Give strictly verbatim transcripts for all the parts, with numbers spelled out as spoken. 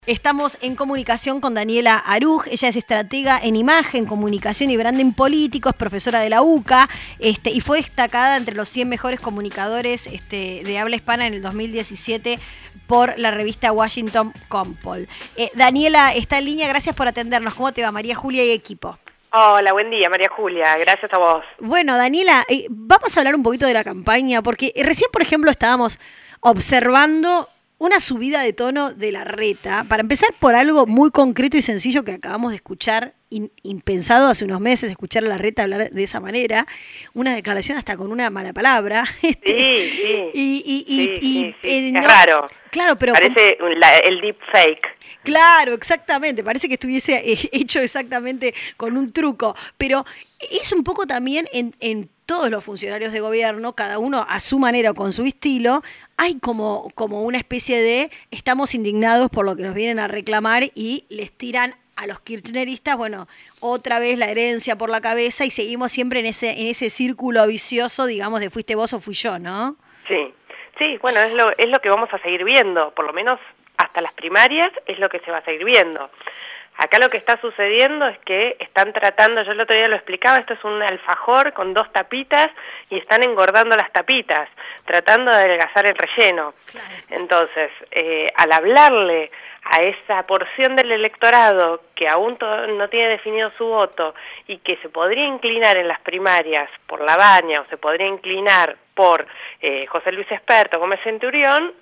Estamos en comunicación con Daniela Aruj. Ella es estratega en imagen, comunicación y branding político, es profesora de la U C A este, y fue destacada entre los cien mejores comunicadores este, de habla hispana en el dos mil diecisiete por la revista Washington Compol. Eh, Daniela está en línea, gracias por atendernos. ¿Cómo te va, María Julia y equipo? Hola, buen día, María Julia, gracias a vos. Bueno, Daniela, eh, vamos a hablar un poquito de la campaña, porque recién, por ejemplo, estábamos observando una subida de tono de Larreta, para empezar por algo muy concreto y sencillo que acabamos de escuchar, in, impensado hace unos meses, escuchar a Larreta hablar de esa manera, una declaración hasta con una mala palabra. Este, sí, sí, y, y, y, sí, y, sí, sí. Eh, es no, raro. Claro, pero parece como, la, el deep fake. Claro, exactamente, parece que estuviese hecho exactamente con un truco, pero es un poco también en, en todos los funcionarios de gobierno, cada uno a su manera o con su estilo, hay como, como una especie de estamos indignados por lo que nos vienen a reclamar y les tiran a los kirchneristas, bueno, otra vez la herencia por la cabeza y seguimos siempre en ese, en ese círculo vicioso, digamos, de fuiste vos o fui yo, ¿no? Sí, sí, bueno, es lo, es lo que vamos a seguir viendo, por lo menos hasta las primarias es lo que se va a seguir viendo. Acá lo que está sucediendo es que están tratando, yo el otro día lo explicaba, esto es un alfajor con dos tapitas y están engordando las tapitas, tratando de adelgazar el relleno. Claro. Entonces, eh, al hablarle a esa porción del electorado que aún no tiene definido su voto y que se podría inclinar en las primarias por Labaña o se podría inclinar por eh, José Luis Esperto como Centurión,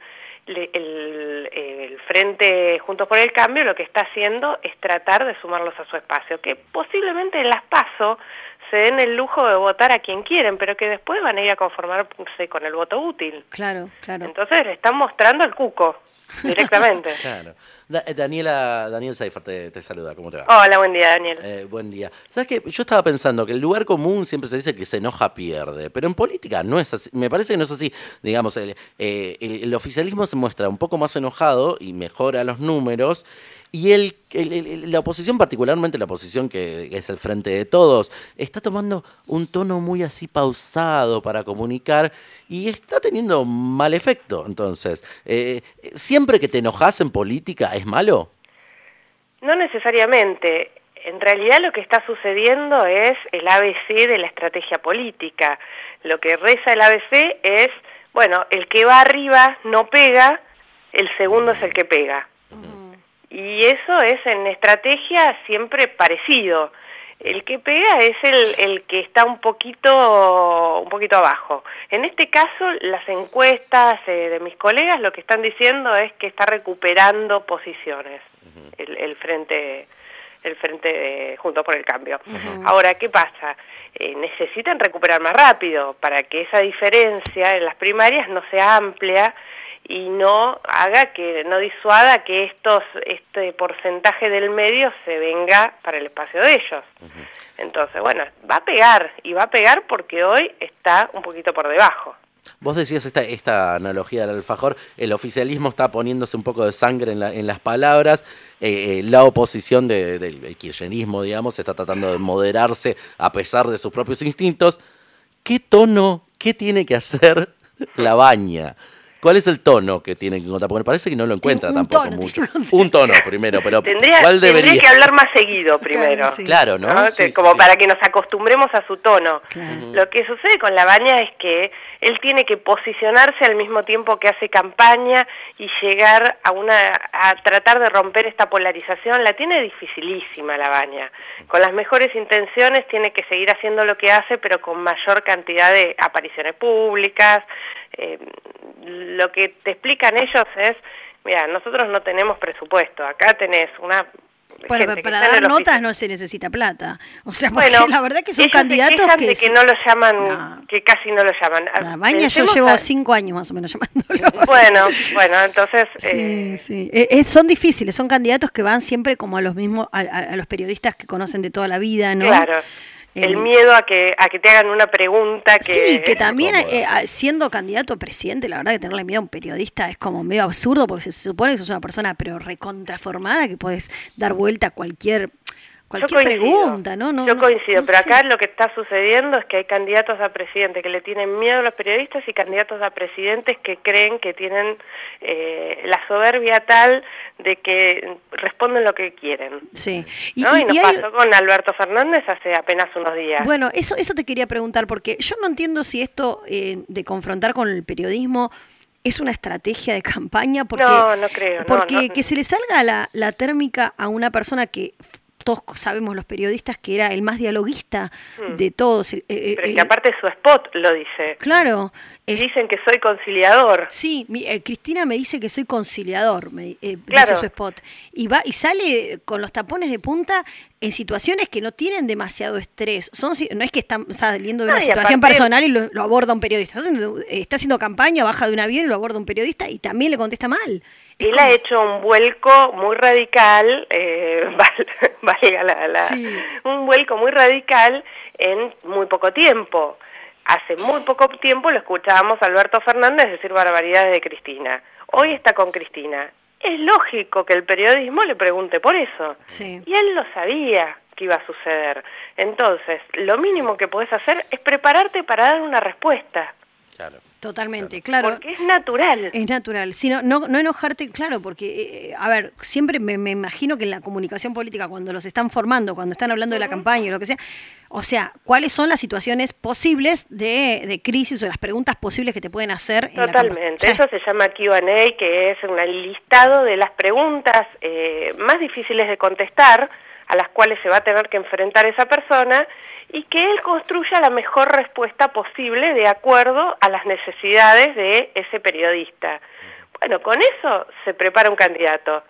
El, el Frente Juntos por el Cambio lo que está haciendo es tratar de sumarlos a su espacio, que posiblemente en las PASO se den el lujo de votar a quien quieren, pero que después van a ir a conformarse con el voto útil. Claro, claro. Entonces le están mostrando el cuco directamente. Claro. Da, Daniela, Daniel Seifert te, te saluda, ¿cómo te va? Hola, buen día, Daniel. Eh, buen día. ¿Sabes qué? Yo estaba pensando que el lugar común siempre se dice que se enoja pierde, pero en política no es así, me parece que no es así. Digamos, el, eh, el, el oficialismo se muestra un poco más enojado y mejora los números, y el, el, el, la oposición, particularmente la oposición que es el Frente de Todos, está tomando un tono muy así pausado para comunicar y está teniendo mal efecto. Entonces, eh, ¿siempre que te enojas en política es malo? No necesariamente. En realidad lo que está sucediendo es el A B C de la estrategia política. Lo que reza el A B C es, bueno, el que va arriba no pega, el segundo es el que pega. Uh-huh. Y eso es en estrategia siempre parecido. El que pega es el, el que está un poquito, un poquito abajo. En este caso, las encuestas eh, de mis colegas lo que están diciendo es que está recuperando posiciones uh-huh. el, el frente, el frente de Juntos por el Cambio. Uh-huh. Ahora, ¿qué pasa? Eh, necesitan recuperar más rápido para que esa diferencia en las primarias no sea amplia y no haga que, no disuada que estos, este porcentaje del medio se venga para el espacio de ellos. Uh-huh. Entonces, bueno, va a pegar, y va a pegar porque hoy está un poquito por debajo. Vos decías esta, esta analogía del alfajor, el oficialismo está poniéndose un poco de sangre en, la, en las palabras, eh, eh, la oposición de, de, del kirchnerismo, digamos, está tratando de moderarse a pesar de sus propios instintos. ¿Qué tono, qué tiene que hacer Labaña? ¿Cuál es el tono que tiene que encontrar? Porque me parece que no lo encuentra un tampoco tono, mucho. Un tono primero, pero tendría, ¿cuál debería? Tendría que hablar más seguido primero. Claro, sí. Claro, ¿no? ¿no? Sí, Como sí, para sí. que nos acostumbremos a su tono. Claro. Lo que sucede con Labaña es que él tiene que posicionarse al mismo tiempo que hace campaña y llegar a una a tratar de romper esta polarización. La tiene dificilísima Labaña. Con las mejores intenciones tiene que seguir haciendo lo que hace, pero con mayor cantidad de apariciones públicas. Eh, lo que te explican ellos es, mira, nosotros no tenemos presupuesto, acá tenés una... Bueno, para dar notas oficio. No se necesita plata. O sea, porque bueno, la verdad que son ellos candidatos se que... de que no lo llaman, no. que casi no lo llaman. Labaña yo llevo a... cinco años más o menos llamándolo. Bueno, bueno, entonces... Sí, eh... sí. Eh, son difíciles, son candidatos que van siempre como a los mismos, a, a, a los periodistas que conocen de toda la vida, ¿no? Claro. El miedo a que a que te hagan una pregunta que... Sí, que también eh, siendo candidato a presidente, la verdad que tenerle miedo a un periodista es como medio absurdo, porque se supone que sos una persona pero recontraformada, que podés dar vuelta a cualquier cualquier pregunta, ¿no? no Yo no, coincido, no pero sé. acá lo que está sucediendo es que hay candidatos a presidente que le tienen miedo a los periodistas y candidatos a presidentes que creen que tienen eh, la soberbia tal de que responden lo que quieren. Sí. Y, ¿no? y, y nos y hay... pasó con Alberto Fernández hace apenas unos días. Bueno, eso, eso te quería preguntar, porque yo no entiendo si esto eh, de confrontar con el periodismo es una estrategia de campaña, porque, no, no creo. porque no, no. que se le salga la, la térmica a una persona que todos sabemos los periodistas que era el más dialoguista hmm. de todos. El, el, Pero es el, que aparte su spot lo dice. Claro. Dicen que soy conciliador. Sí, mi, eh, Cristina me dice que soy conciliador, me eh, claro. dice su spot. Y va y sale con los tapones de punta en situaciones que no tienen demasiado estrés. Son, no es que está saliendo de una no, situación aparte, personal y lo, lo aborda un periodista. Está haciendo, está haciendo campaña, baja de un avión y lo aborda un periodista y también le contesta mal. Es Él como... ha hecho un vuelco muy radical, eh, valga la, la sí. un vuelco muy radical en muy poco tiempo. Hace muy poco tiempo lo escuchábamos a Alberto Fernández decir barbaridades de Cristina. Hoy está con Cristina. Es lógico que el periodismo le pregunte por eso. Sí. Y él lo sabía que iba a suceder. Entonces, lo mínimo que podés hacer es prepararte para dar una respuesta. Claro. Totalmente, claro. Porque es natural. Es natural. Sino, no, no enojarte, claro, porque, eh, a ver, siempre me, me imagino que en la comunicación política, cuando los están formando, cuando están hablando uh-huh. de la campaña y lo que sea, o sea, ¿cuáles son las situaciones posibles de, de crisis o las preguntas posibles que te pueden hacer? En Totalmente. La Eso se llama Q and A, que es un listado de las preguntas eh, más difíciles de contestar, a las cuales se va a tener que enfrentar esa persona, y que él construya la mejor respuesta posible de acuerdo a las necesidades de ese periodista. Bueno, con eso se prepara un candidato.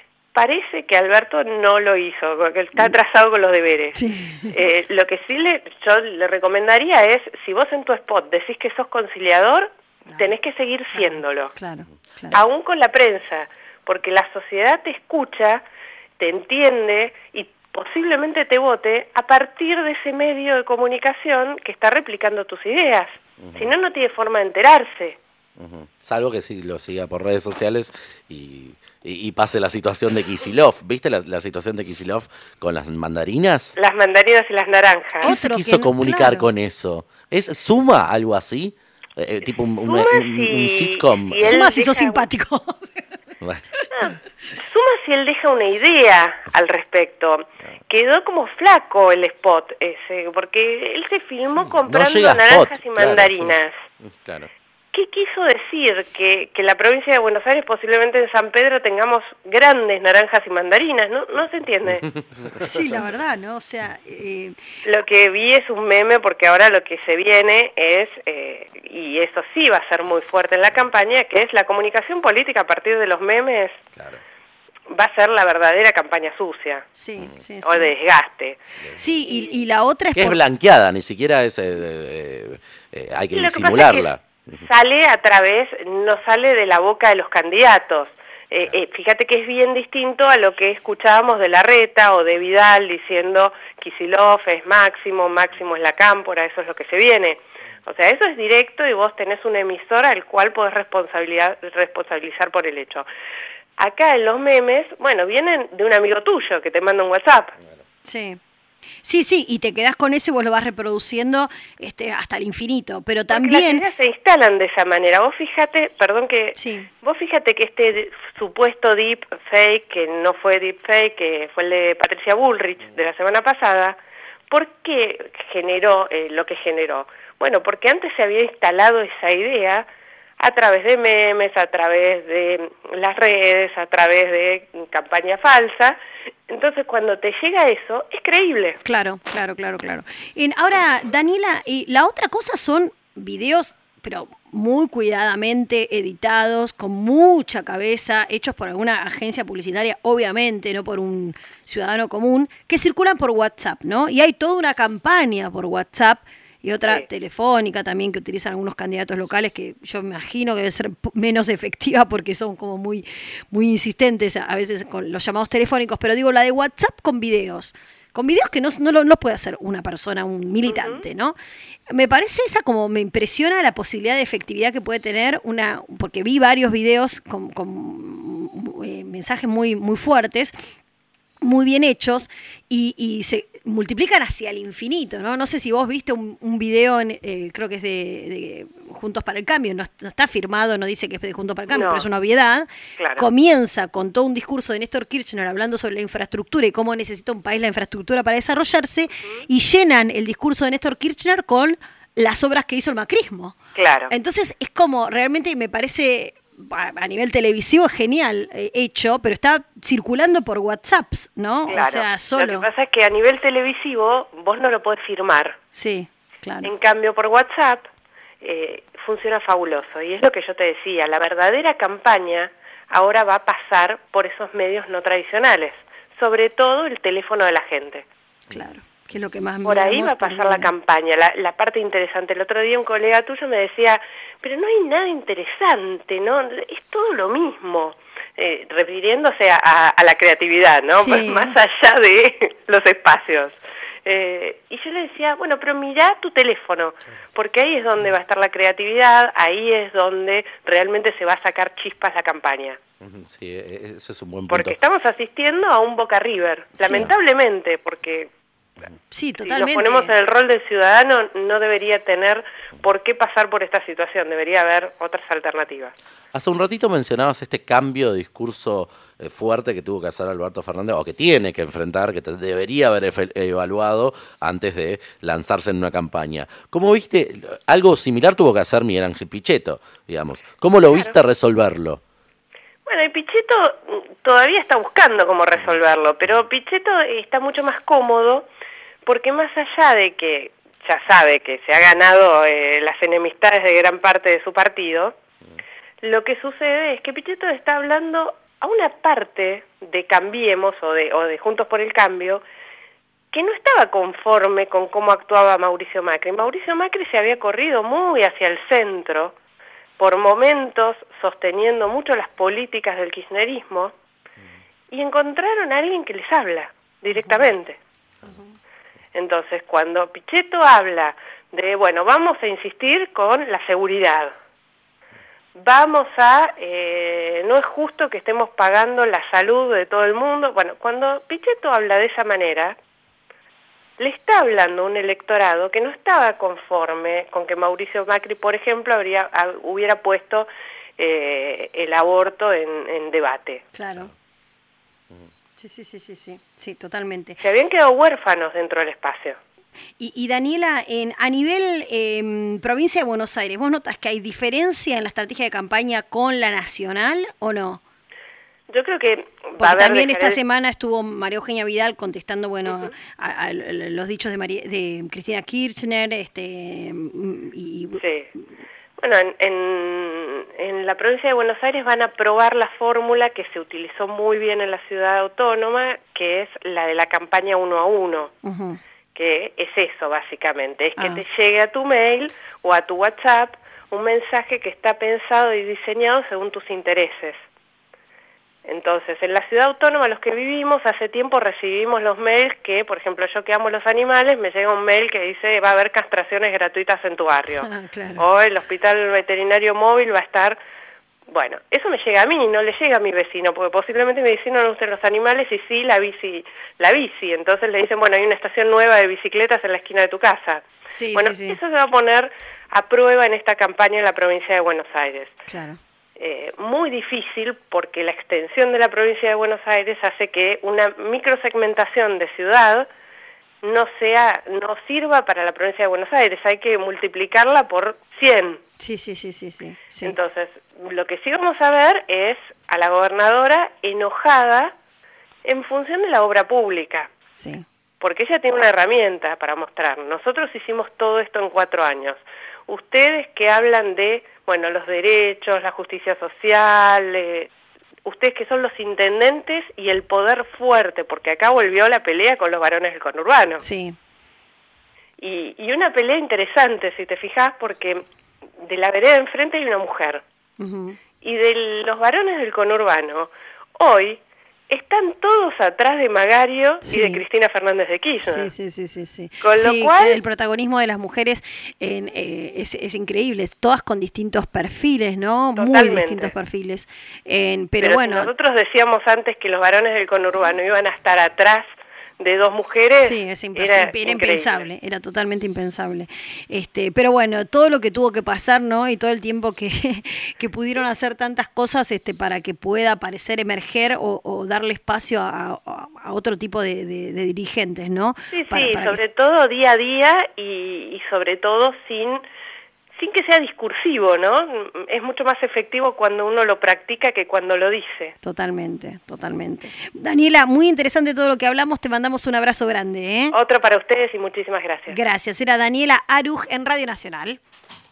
Parece que Alberto no lo hizo, porque está atrasado con los deberes. Sí. Eh, lo que sí le, yo le recomendaría es, si vos en tu spot decís que sos conciliador, claro, tenés que seguir claro, siéndolo. Claro, claro. Aún con la prensa, porque la sociedad te escucha, te entiende y posiblemente te vote a partir de ese medio de comunicación que está replicando tus ideas. Uh-huh. Si no, no tiene forma de enterarse. Uh-huh. Salvo que sí lo siga por redes sociales y, y, y pase la situación de Kicillof. ¿Viste la, la situación de Kicillof con las mandarinas? Las mandarinas y las naranjas. ¿Qué se quiso no, comunicar claro. con eso? ¿Es suma algo así? Eh, tipo un, un, un, un sitcom. Si suma si sos deja... simpático. Bueno. No, suma si él deja una idea al respecto. Quedó como flaco el spot ese, porque él se filmó sí, comprando no naranjas spot, y mandarinas. Claro, sí. Claro. ¿Qué quiso decir? Que, que la provincia de Buenos Aires, posiblemente en San Pedro, tengamos grandes naranjas y mandarinas, ¿no? No se entiende. Sí, la verdad, ¿no? O sea... Eh... Lo que vi es un meme, porque ahora lo que se viene es, eh, y eso sí va a ser muy fuerte en la campaña, que es la comunicación política a partir de los memes. Claro. Va a ser la verdadera campaña sucia. Sí, sí, o sí. de desgaste. Sí, y, y la otra es... Que por... es blanqueada, ni siquiera es... Eh, eh, eh, hay que disimularla. Sale a través, no sale de la boca de los candidatos. Eh, eh, fíjate que es bien distinto a lo que escuchábamos de Larreta o de Vidal diciendo Kicillof es Máximo, Máximo es la Cámpora, eso es lo que se viene. O sea, eso es directo y vos tenés un emisor al cual podés responsabilidad, responsabilizar por el hecho. Acá en los memes, bueno, vienen de un amigo tuyo que te manda un WhatsApp. Sí. Sí, sí, y te quedás con eso y vos lo vas reproduciendo este, hasta el infinito, pero también... Porque las ideas se instalan de esa manera. Vos fíjate, perdón que... Sí. Vos fíjate que este supuesto deep fake, que no fue deep fake, que fue el de Patricia Bullrich de la semana pasada, ¿por qué generó eh, lo que generó? Bueno, porque antes se había instalado esa idea a través de memes, a través de las redes, a través de campaña falsa. Entonces, cuando te llega eso, es creíble. Claro, claro, claro, claro. Y ahora, Daniela, y la otra cosa son videos, pero muy cuidadamente editados, con mucha cabeza, hechos por alguna agencia publicitaria, obviamente, no por un ciudadano común, que circulan por WhatsApp, ¿no? Y hay toda una campaña por WhatsApp y otra sí. telefónica también que utilizan algunos candidatos locales que yo me imagino que debe ser menos efectiva porque son como muy, muy insistentes a veces con los llamados telefónicos, pero digo la de WhatsApp con videos, con videos que no, no, lo, no puede hacer una persona, un militante, ¿no? Me parece esa como, me impresiona la posibilidad de efectividad que puede tener una, porque vi varios videos con, con eh, mensajes muy, muy fuertes. muy bien hechos y, y se multiplican hacia el infinito, ¿no? No sé si vos viste un, un video, en, eh, creo que es de, de Juntos para el Cambio, no, no está firmado, no dice que es de Juntos para el Cambio, No. pero es una obviedad. Claro. Comienza con todo un discurso de Néstor Kirchner hablando sobre la infraestructura y cómo necesita un país la infraestructura para desarrollarse, uh-huh. y llenan el discurso de Néstor Kirchner con las obras que hizo el macrismo. Claro. Entonces es como, realmente me parece... a nivel televisivo genial eh, hecho, pero está circulando por WhatsApps, ¿no? Claro. O sea, solo. Lo que pasa es que a nivel televisivo vos no lo podés firmar. Sí, claro. En cambio, por WhatsApp eh, funciona fabuloso. Y es lo que yo te decía, la verdadera campaña ahora va a pasar por esos medios no tradicionales, sobre todo el teléfono de la gente. Claro. Que es lo que más por ahí va a pasar la campaña, la, la parte interesante. El otro día un colega tuyo me decía, pero no hay nada interesante, ¿no? Es todo lo mismo, eh, refiriéndose a, a la creatividad, ¿no? Sí. Más allá de los espacios. Eh, y yo le decía, bueno, pero mirá tu teléfono, porque ahí es donde va a estar la creatividad, ahí es donde realmente se va a sacar chispas la campaña. Sí, eso es un buen punto. Porque estamos asistiendo a un Boca River, sí. Lamentablemente, porque... Sí, totalmente. Si nos ponemos en el rol del ciudadano, no debería tener por qué pasar por esta situación, debería haber otras alternativas. Hace un ratito mencionabas este cambio de discurso eh, fuerte que tuvo que hacer Alberto Fernández, o que tiene que enfrentar, que te debería haber evaluado antes de lanzarse en una campaña. ¿Cómo viste? Algo similar tuvo que hacer Miguel Ángel Pichetto, digamos. ¿Cómo lo claro. viste resolverlo? Bueno, y Pichetto todavía está buscando cómo resolverlo, pero Pichetto está mucho más cómodo porque más allá de que ya sabe que se ha ganado eh, las enemistades de gran parte de su partido, mm. lo que sucede es que Pichetto está hablando a una parte de Cambiemos o de, o de Juntos por el Cambio que no estaba conforme con cómo actuaba Mauricio Macri. Mauricio Macri se había corrido muy hacia el centro, por momentos sosteniendo mucho las políticas del kirchnerismo, mm. y encontraron a alguien que les habla directamente. Uh-huh. Entonces, cuando Pichetto habla de, bueno, vamos a insistir con la seguridad, vamos a, eh, no es justo que estemos pagando la salud de todo el mundo, bueno, cuando Pichetto habla de esa manera, le está hablando a un electorado que no estaba conforme con que Mauricio Macri, por ejemplo, habría, hubiera puesto eh, el aborto en, en debate. Claro. Sí, sí, sí, sí, sí, sí, totalmente. Se habían quedado huérfanos dentro del espacio. Y, y Daniela, en, a nivel eh, provincia de Buenos Aires, ¿vos notas que hay diferencia en la estrategia de campaña con la nacional o no? Yo creo que... Porque va a haber también esta semana estuvo María Eugenia Vidal contestando, bueno, uh-huh. a, a los dichos de, María, de Cristina Kirchner, este... y sí. Bueno, en, en, en la provincia de Buenos Aires van a probar la fórmula que se utilizó muy bien en la ciudad autónoma, que es la de la campaña uno a uno, uh-huh. que es eso básicamente, es ah. que te llegue a tu mail o a tu WhatsApp un mensaje que está pensado y diseñado según tus intereses. Entonces, en la ciudad autónoma, los que vivimos, hace tiempo recibimos los mails que, por ejemplo, yo que amo los animales, me llega un mail que dice va a haber castraciones gratuitas en tu barrio. Ah, claro. O el hospital veterinario móvil va a estar... Bueno, eso me llega a mí, no le llega a mi vecino, porque posiblemente mi vecino no le gusten los animales y sí la bici, la bici. Entonces le dicen, bueno, hay una estación nueva de bicicletas en la esquina de tu casa. Sí, bueno, sí, sí. Eso se va a poner a prueba en esta campaña en la provincia de Buenos Aires. Claro. Eh, muy difícil porque la extensión de la provincia de Buenos Aires hace que una microsegmentación de ciudad no sea, no sirva para la provincia de Buenos Aires, hay que multiplicarla por cien. Sí, sí, sí, sí, sí, sí. Entonces, lo que sí vamos a ver es a la gobernadora enojada en función de la obra pública. Sí. Porque ella tiene una herramienta para mostrar. Nosotros hicimos todo esto en cuatro años. Ustedes que hablan de, bueno, los derechos, la justicia social, eh, ustedes que son los intendentes y el poder fuerte, porque acá volvió la pelea con los varones del conurbano. Sí. Y, y una pelea interesante, si te fijas, porque de la vereda de enfrente hay una mujer. Uh-huh. Y de los varones del conurbano, hoy están todos atrás de Magario Sí. y de Cristina Fernández de Kirchner. Sí, sí, sí, sí, sí. Con lo Sí, cual- el protagonismo de las mujeres en, eh, es, es increíble, todas con distintos perfiles, ¿no? Muy Totalmente. distintos perfiles. En- pero, Pero, bueno, si nosotros decíamos antes que los varones del conurbano iban a estar atrás de dos mujeres, sí, es imp- era, era increíble. impensable, era totalmente impensable. Este, pero bueno, todo lo que tuvo que pasar, ¿no? Y todo el tiempo que, que pudieron hacer tantas cosas este, para que pueda parecer emerger o, o darle espacio a, a- a otro tipo de, de- de dirigentes, ¿no? Sí, Para- sí, para que- sobre todo día a día y, y sobre todo sin, sin que sea discursivo, ¿no? Es mucho más efectivo cuando uno lo practica que cuando lo dice. Totalmente, totalmente. Daniela, muy interesante todo lo que hablamos, te mandamos un abrazo grande, ¿eh? Otro para ustedes y muchísimas gracias. Gracias, era Daniela Aruj en Radio Nacional.